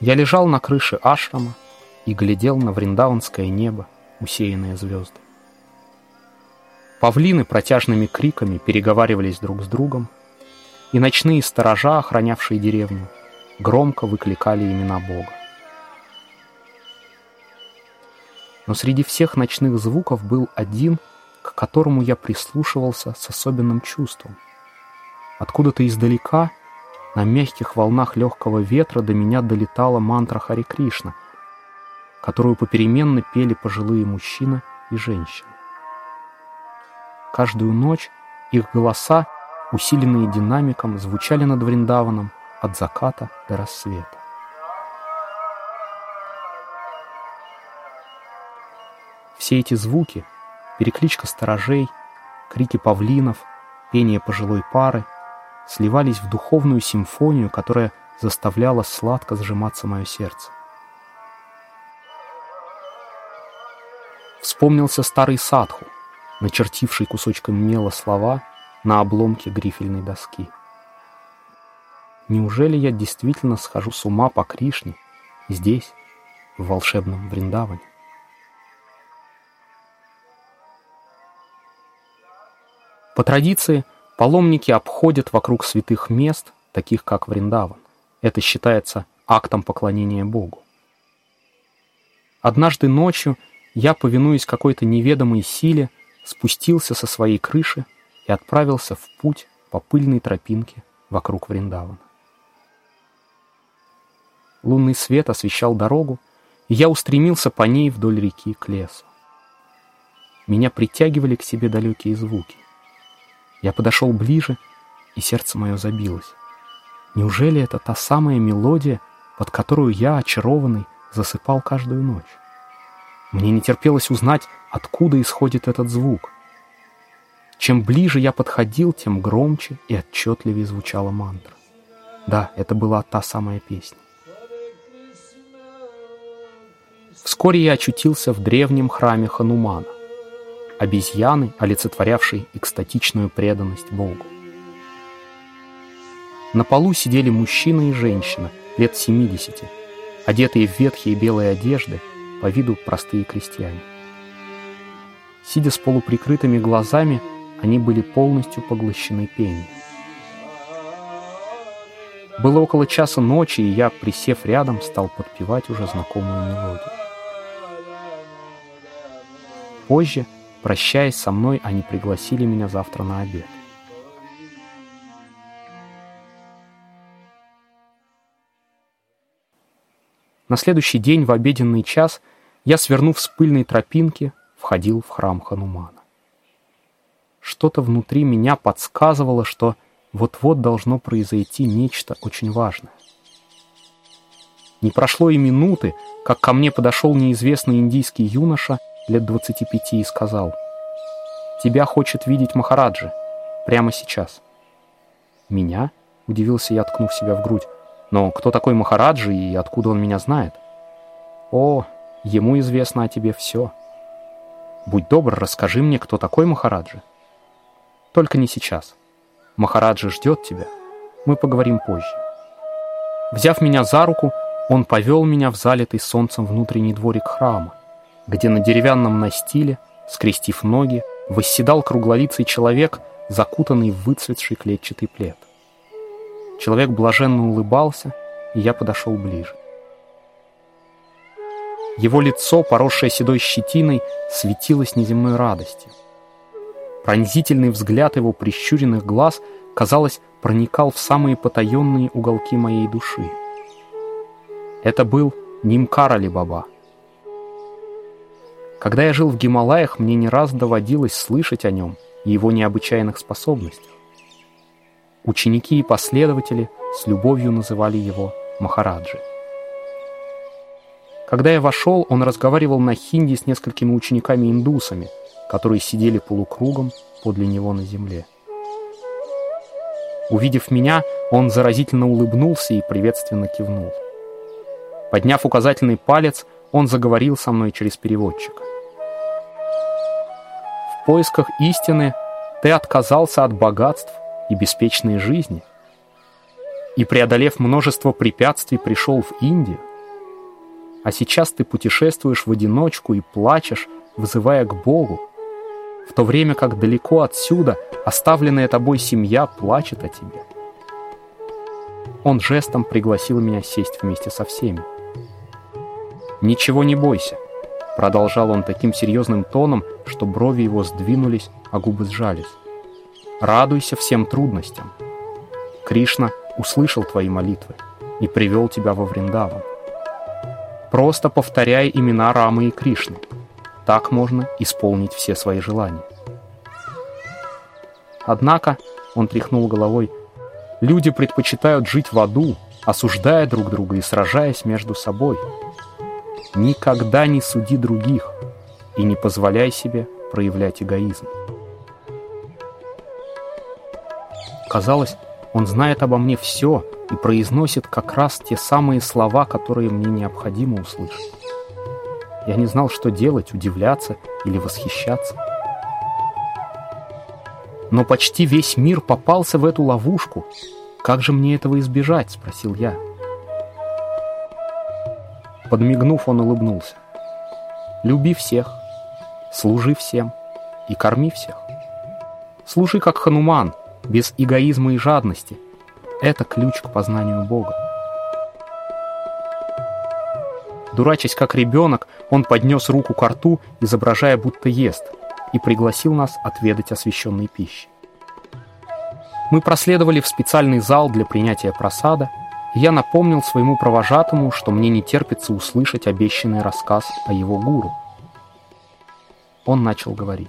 Я лежал на крыше ашрама и глядел на вриндаванское небо, усеянное звезды. Павлины протяжными криками переговаривались друг с другом, и ночные сторожа, охранявшие деревню, громко выкликали имена Бога. Но среди всех ночных звуков был один, к которому я прислушивался с особенным чувством. Откуда-то издалека, на мягких волнах легкого ветра, до меня долетала мантра Харе Кришна, которую попеременно пели пожилые мужчина и женщина. Каждую ночь их голоса, усиленные динамиком, звучали над Вриндаваном от заката до рассвета. Все эти звуки, перекличка сторожей, крики павлинов, пение пожилой пары, сливались в духовную симфонию, которая заставляла сладко сжиматься мое сердце. Вспомнился старый садху, начертивший кусочком мела слова на обломке грифельной доски. Неужели я действительно схожу с ума по Кришне здесь, в волшебном Вриндаване? По традиции, паломники обходят вокруг святых мест, таких как Вриндаван. Это считается актом поклонения Богу. Однажды ночью я, повинуясь какой-то неведомой силе, спустился со своей крыши и отправился в путь по пыльной тропинке вокруг Вриндавана. Лунный свет освещал дорогу, и я устремился по ней вдоль реки к лесу. Меня притягивали к себе далекие звуки. Я подошел ближе, и сердце мое забилось. Неужели это та самая мелодия, под которую я, очарованный, засыпал каждую ночь? Мне не терпелось узнать, откуда исходит этот звук. Чем ближе я подходил, тем громче и отчетливее звучала мантра. Да, это была та самая песня. Вскоре я очутился в древнем храме Ханумана, обезьяны, олицетворявшей экстатичную преданность Богу. На полу сидели мужчина и женщина, лет 70, одетые в ветхие белые одежды, по виду простые крестьяне. Сидя с полуприкрытыми глазами, они были полностью поглощены пением. Было около часа ночи, и я, присев рядом, стал подпевать уже знакомую мелодию. Позже, прощаясь со мной, они пригласили меня завтра на обед. На следующий день в обеденный час я, свернув с пыльной тропинки, входил в храм Ханумана. Что-то внутри меня подсказывало, что вот-вот должно произойти нечто очень важное. Не прошло и минуты, как ко мне подошел неизвестный индийский юноша лет 25 и сказал: «Тебя хочет видеть Махараджа прямо сейчас». «Меня?» — удивился я, ткнув себя в грудь. «Но кто такой Махараджа и откуда он меня знает?» «О, ему известно о тебе все. Будь добр, расскажи мне, кто такой Махараджа. Только не сейчас. Махараджа ждет тебя. Мы поговорим позже». Взяв меня за руку, он повел меня в залитый солнцем внутренний дворик храма, где на деревянном настиле, скрестив ноги, восседал круглолицый человек, закутанный в выцветший клетчатый плед. Человек блаженно улыбался, и я подошел ближе. Его лицо, поросшее седой щетиной, светилось неземной радостью. Пронзительный взгляд его прищуренных глаз, казалось, проникал в самые потаенные уголки моей души. Это был Нимкарали Баба. Когда я жил в Гималаях, мне не раз доводилось слышать о нем и его необычайных способностях. Ученики и последователи с любовью называли его Махараджи. Когда я вошел, он разговаривал на хинди с несколькими учениками-индусами, которые сидели полукругом подле него на земле. Увидев меня, он заразительно улыбнулся и приветственно кивнул. Подняв указательный палец, он заговорил со мной через переводчика. «В поисках истины ты отказался от богатств и беспечной жизни и, преодолев множество препятствий, пришел в Индию. а сейчас ты путешествуешь в одиночку и плачешь, вызывая к Богу, в то время как далеко отсюда оставленная тобой семья плачет о тебе». Он жестом пригласил меня сесть вместе со всеми. «Ничего не бойся», — продолжал он таким серьезным тоном, что брови его сдвинулись, а губы сжались. «Радуйся всем трудностям. Кришна услышал твои молитвы и привел тебя во Вриндаван. Просто повторяй имена Рамы и Кришны. Так можно исполнить все свои желания». Однако, он тряхнул головой, люди предпочитают жить в аду, осуждая друг друга и сражаясь между собой. Никогда не суди других и не позволяй себе проявлять эгоизм. Казалось, он знает обо мне все и произносит как раз те самые слова, которые мне необходимо услышать. Я не знал, что делать, удивляться или восхищаться. «Но почти весь мир попался в эту ловушку. Как же мне этого избежать?» — спросил я. Подмигнув, он улыбнулся. «Люби всех, служи всем и корми всех. Служи как Хануман, без эгоизма и жадности. Это ключ к познанию Бога». Дурачась как ребенок, он поднес руку ко рту, изображая, будто ест, и пригласил нас отведать освященной пищи. Мы проследовали в специальный зал для принятия прасада, и я напомнил своему провожатому, что мне не терпится услышать обещанный рассказ о его гуру. Он начал говорить.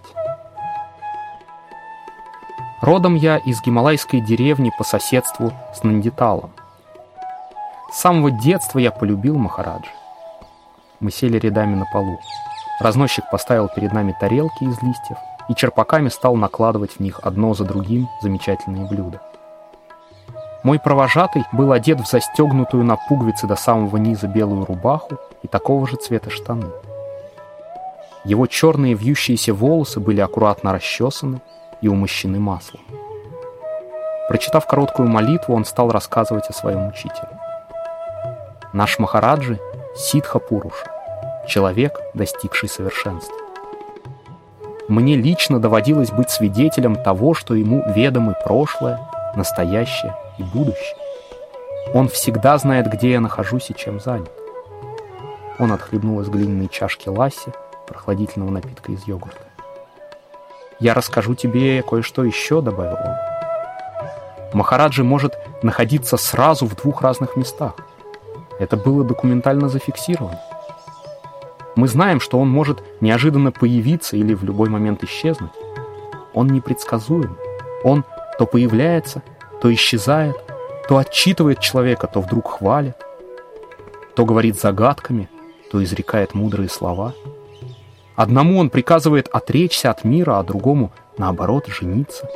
«Родом я из гималайской деревни по соседству с Нандиталом. С самого детства я полюбил Махараджи. Мы сели рядами на полу. Разносчик поставил перед нами тарелки из листьев и черпаками стал накладывать в них одно за другим замечательные блюда. Мой провожатый был одет в застегнутую на пуговицы до самого низа белую рубаху и такого же цвета штаны. Его черные вьющиеся волосы были аккуратно расчесаны и умощены маслом. Прочитав короткую молитву, он стал рассказывать о своем учителе. Наш Махараджи — Сиддха Пуруша, человек, достигший совершенства. Мне лично доводилось быть свидетелем того, что ему ведомы прошлое, настоящее и будущее. Он всегда знает, где я нахожусь и чем занят. Он отхлебнул из глиняной чашки ласси, прохладительного напитка из йогурта. «Я расскажу тебе кое-что еще», — добавил он. «Махараджи может находиться сразу в 2 разных местах. Это было документально зафиксировано. Мы знаем, что он может неожиданно появиться или в любой момент исчезнуть. Он непредсказуем. Он то появляется, то исчезает, то отчитывает человека, то вдруг хвалит, то говорит загадками, то изрекает мудрые слова. Одному он приказывает отречься от мира, а другому, наоборот, жениться.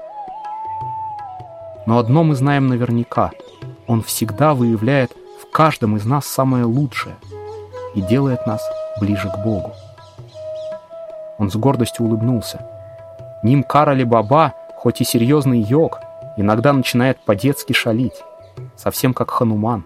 Но одно мы знаем наверняка. Он всегда выявляет в каждом из нас самое лучшее и делает нас ближе к Богу». Он с гордостью улыбнулся. Ним Карали Баба, хоть и серьезный йог, иногда начинает по-детски шалить, совсем как Хануман.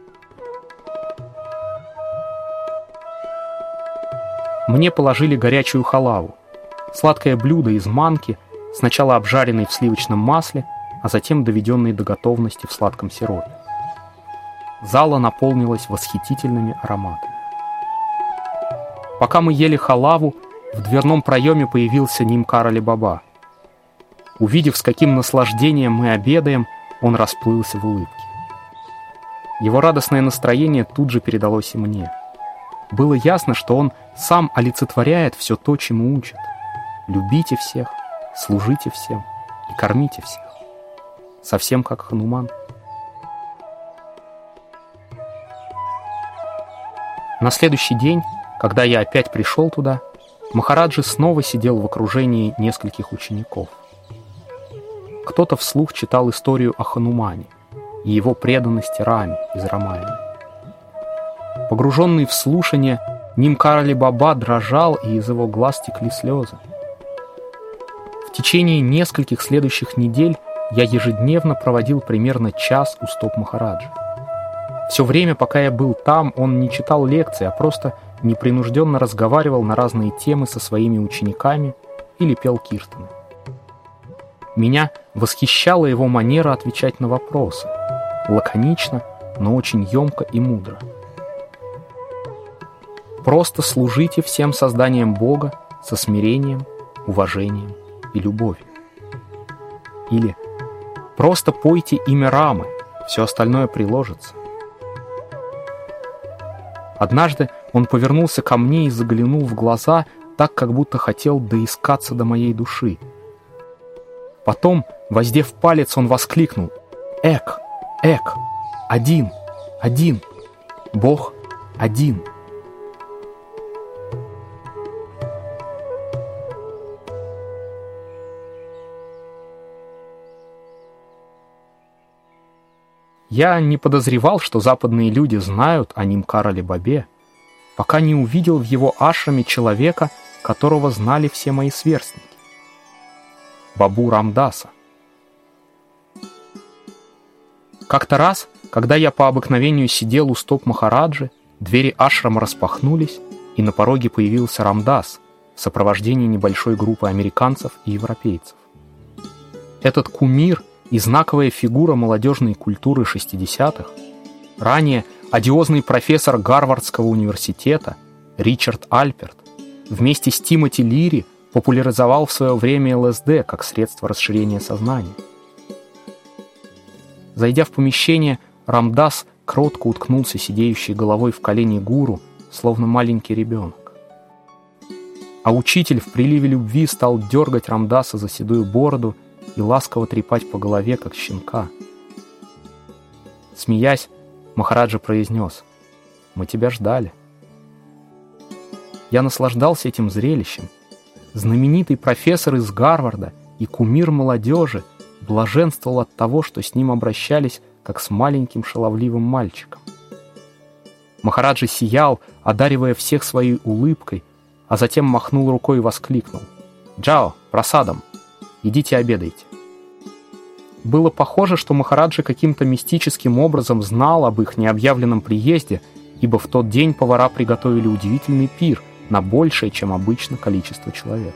Мне положили горячую халаву, сладкое блюдо из манки, сначала обжаренной в сливочном масле, а затем доведенной до готовности в сладком сиропе. Зала наполнилась восхитительными ароматами. Пока мы ели халаву, в дверном проеме появился Ним Карали Баба. Увидев, с каким наслаждением мы обедаем, он расплылся в улыбке. Его радостное настроение тут же передалось и мне. Было ясно, что он сам олицетворяет все то, чему учат. Любите всех, служите всем и кормите всех. Совсем как Хануман. На следующий день, когда я опять пришел туда, Махараджи снова сидел в окружении нескольких учеников. Кто-то вслух читал историю о Ханумане и его преданности Раме из Рамаяны. Погруженный в слушание, Ним Карали Баба дрожал, и из его глаз текли слезы. В течение нескольких следующих недель я ежедневно проводил примерно час у стоп Махараджи. Все время, пока я был там, он не читал лекции, а просто непринужденно разговаривал на разные темы со своими учениками или пел киртаны. Меня восхищала его манера отвечать на вопросы. Лаконично, но очень емко и мудро. Просто служите всем созданиям Бога со смирением, уважением и любовью. Или просто пойте имя Рамы, все остальное приложится. Однажды он повернулся ко мне и заглянул в глаза, так, как будто хотел доискаться до моей души. Потом, воздев палец, он воскликнул: «Эк! Эк! Один! Один! Бог один!» Я не подозревал, что западные люди знают о Нимкароле Бабе, пока не увидел в его ашраме человека, которого знали все мои сверстники. Бабу Рамдаса. Как-то раз, когда я по обыкновению сидел у стоп Махараджи, двери ашрама распахнулись, и на пороге появился Рамдас в сопровождении небольшой группы американцев и европейцев. Этот кумир и знаковая фигура молодежной культуры 60-х, ранее одиозный профессор Гарвардского университета Ричард Альперт, вместе с Тимоти Лири популяризовал в свое время ЛСД как средство расширения сознания. Зайдя в помещение, Рамдас кротко уткнулся сидеющей головой в колени гуру, словно маленький ребенок. А учитель в приливе любви стал дергать Рамдаса за седую бороду и ласково трепать по голове, как щенка. Смеясь, Махараджа произнес: «Мы тебя ждали». Я наслаждался этим зрелищем. Знаменитый профессор из Гарварда и кумир молодежи блаженствовал от того, что с ним обращались, как с маленьким шаловливым мальчиком. Махараджа сиял, одаривая всех своей улыбкой, а затем махнул рукой и воскликнул: «Джао, прасадам! Идите обедайте». Было похоже, что Махараджа каким-то мистическим образом знал об их необъявленном приезде, ибо в тот день повара приготовили удивительный пир на большее, чем обычно, количество человек.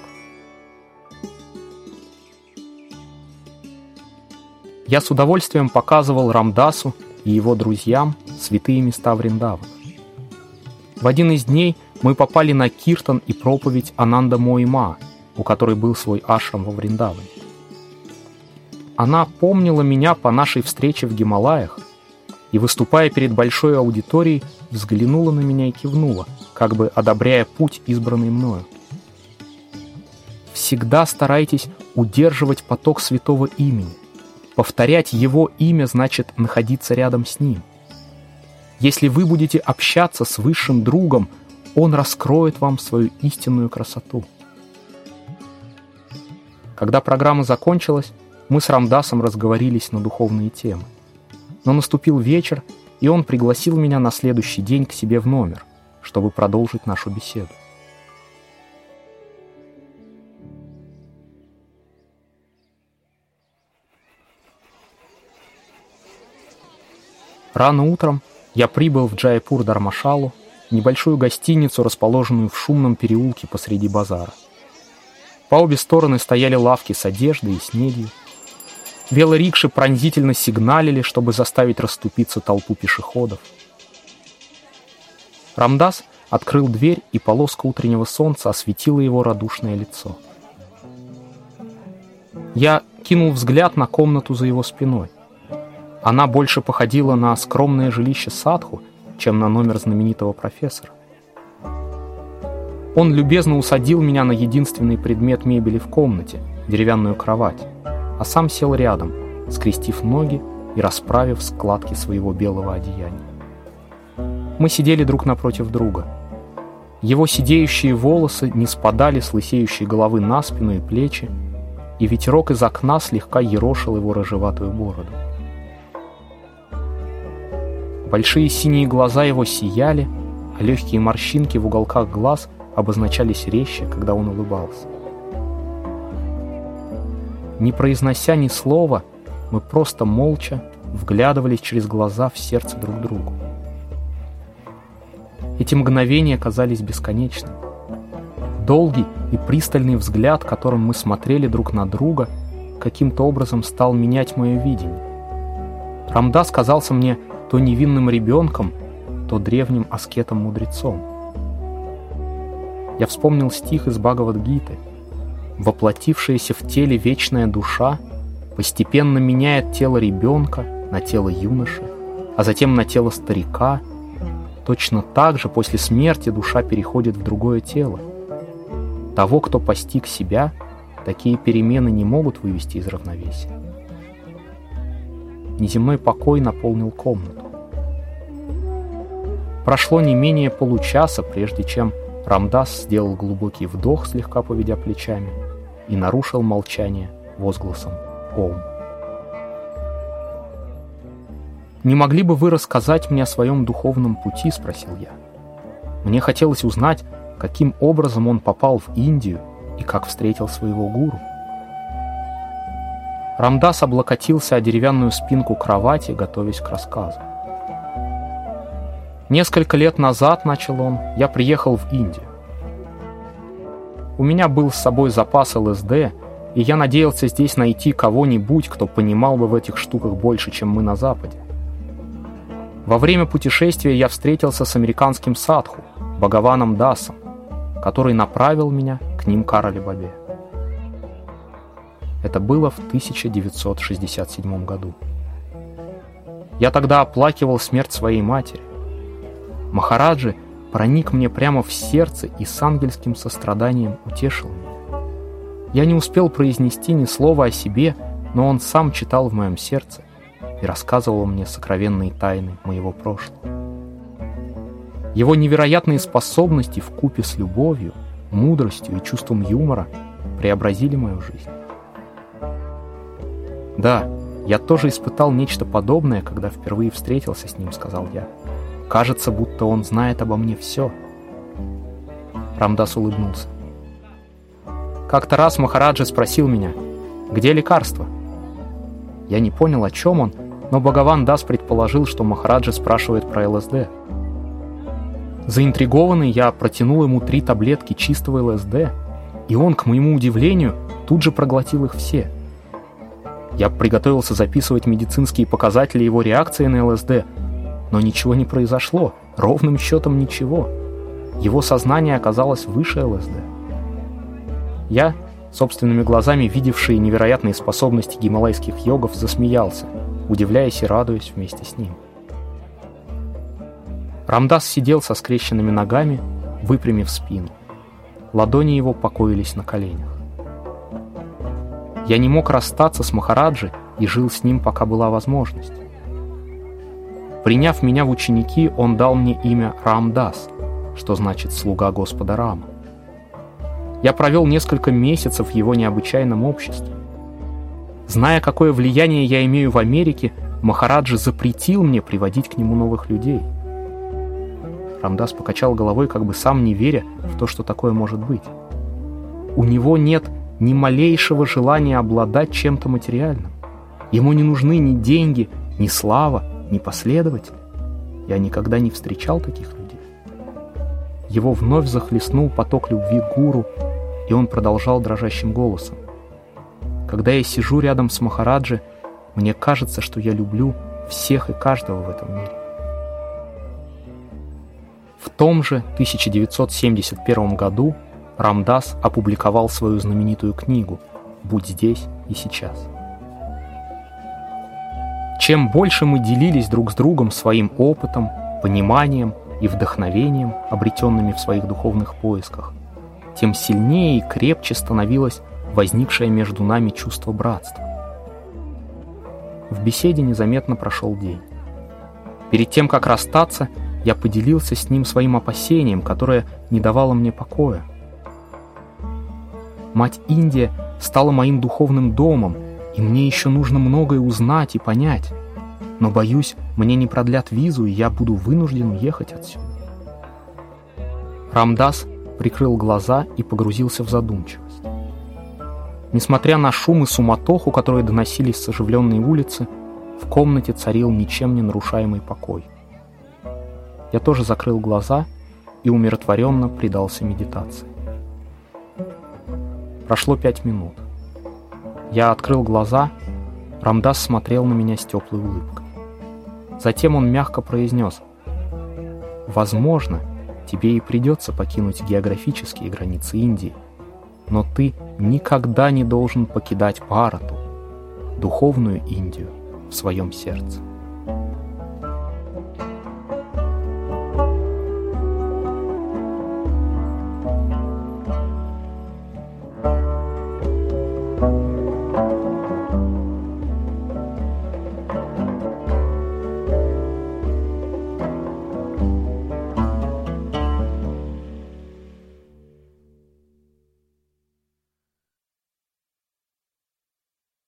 Я с удовольствием показывал Рамдасу и его друзьям святые места Вриндавана. В один из дней мы попали на киртан и проповедь Ананда Мои Ма, у которой был свой ашрам во Вриндаване. Она помнила меня по нашей встрече в Гималаях и, выступая перед большой аудиторией, взглянула на меня и кивнула, как бы одобряя путь, избранный мною. Всегда старайтесь удерживать поток святого имени. Повторять его имя значит находиться рядом с ним. Если вы будете общаться с высшим другом, он раскроет вам свою истинную красоту. Когда программа закончилась, мы с Рамдасом разговорились на духовные темы. Но наступил вечер, и он пригласил меня на следующий день к себе в номер, чтобы продолжить нашу беседу. Рано утром я прибыл в Джайпур-Дармашалу, небольшую гостиницу, расположенную в шумном переулке посреди базара. По обе стороны стояли лавки с одеждой и снедью. Велорикши пронзительно сигналили, чтобы заставить расступиться толпу пешеходов. Рамдас открыл дверь, и полоска утреннего солнца осветила его радушное лицо. Я кинул взгляд на комнату за его спиной. Она больше походила на скромное жилище садху, чем на номер знаменитого профессора. Он любезно усадил меня на единственный предмет мебели в комнате — деревянную кровать, а сам сел рядом, скрестив ноги и расправив складки своего белого одеяния. Мы сидели друг напротив друга. Его сидеющие волосы не спадали с лысеющей головы на спину и плечи, и ветерок из окна слегка ерошил его рыжеватую бороду. Большие синие глаза его сияли, а легкие морщинки в уголках глаз обозначались резче, когда он улыбался. Не произнося ни слова, мы просто молча вглядывались через глаза в сердце друг другу. Эти мгновения казались бесконечными. Долгий и пристальный взгляд, которым мы смотрели друг на друга, каким-то образом стал менять мое видение. Рамдас казался мне то невинным ребенком, то древним аскетом-мудрецом. Я вспомнил стих из Бхагавад-гиты: «Воплотившаяся в теле вечная душа постепенно меняет тело ребенка на тело юноши, а затем на тело старика. Точно так же после смерти душа переходит в другое тело. Того, кто постиг себя, такие перемены не могут вывести из равновесия». Неземной покой наполнил комнату. Прошло не менее получаса, прежде чем Рамдас сделал глубокий вдох, слегка поведя плечами, и нарушил молчание возгласом «Ом». «Не могли бы вы рассказать мне о своем духовном пути?» — спросил я. Мне хотелось узнать, каким образом он попал в Индию и как встретил своего гуру. Рамдас облокотился о деревянную спинку кровати, готовясь к рассказу. «Несколько лет назад, — начал он, — я приехал в Индию. У меня был с собой запас ЛСД, и я надеялся здесь найти кого-нибудь, кто понимал бы в этих штуках больше, чем мы на Западе. Во время путешествия я встретился с американским садху, Бхагаваном Дасом, который направил меня к Нимкарали Бабе. Это было в 1967 году. Я тогда оплакивал смерть своей матери. Махараджи проник мне прямо в сердце и с ангельским состраданием утешил меня. Я не успел произнести ни слова о себе, но он сам читал в моем сердце и рассказывал мне сокровенные тайны моего прошлого. Его невероятные способности вкупе с любовью, мудростью и чувством юмора преобразили мою жизнь. «Да, я тоже испытал нечто подобное, когда впервые встретился с ним», — сказал я. «Кажется, будто он знает обо мне все». Рамдас улыбнулся. Как-то раз Махараджа спросил меня, где лекарство. Я не понял, о чем он, но Бхагаван Дас предположил, что Махараджа спрашивает про ЛСД. Заинтригованный, я протянул ему 3 таблетки чистого ЛСД, и он, к моему удивлению, тут же проглотил их все. Я приготовился записывать медицинские показатели его реакции на ЛСД, но ничего не произошло, ровным счетом ничего. Его сознание оказалось выше ЛСД. Я, собственными глазами видевший невероятные способности гималайских йогов, засмеялся, удивляясь и радуясь вместе с ним. Рамдас сидел со скрещенными ногами, выпрямив спину. Ладони его покоились на коленях. Я не мог расстаться с Махараджи и жил с ним, пока была возможность. Приняв меня в ученики, он дал мне имя Рамдас, что значит «слуга Господа Рама». Я провел несколько месяцев в его необычайном обществе. Зная, какое влияние я имею в Америке, Махараджа запретил мне приводить к нему новых людей. Рамдас покачал головой, как бы сам не веря в то, что такое может быть. У него нет ни малейшего желания обладать чем-то материальным. Ему не нужны ни деньги, ни слава, ни последователи. Я никогда не встречал таких людей. Его вновь захлестнул поток любви к гуру, и он продолжал дрожащим голосом. Когда я сижу рядом с Махараджи, мне кажется, что я люблю всех и каждого в этом мире. В том же 1971 году Рамдас опубликовал свою знаменитую книгу «Будь здесь и сейчас». Чем больше мы делились друг с другом своим опытом, пониманием и вдохновением, обретенными в своих духовных поисках, тем сильнее и крепче становилось возникшее между нами чувство братства. В беседе незаметно прошел день. Перед тем, как расстаться, я поделился с ним своим опасением, которое не давало мне покоя. Мать Индия стала моим духовным домом, и мне еще нужно многое узнать и понять. Но, боюсь, мне не продлят визу, и я буду вынужден уехать отсюда. Рамдас прикрыл глаза и погрузился в задумчивость. Несмотря на шум и суматоху, которые доносились с оживленной улицы, В комнате царил ничем не нарушаемый покой. Я тоже закрыл глаза и умиротворенно предался медитации. Прошло 5 минут. Я открыл глаза, Рамдас смотрел на меня с теплой улыбкой. Затем он мягко произнес: «Возможно, тебе и придется покинуть географические границы Индии, но ты никогда не должен покидать Бхарату, духовную Индию, в своем сердце».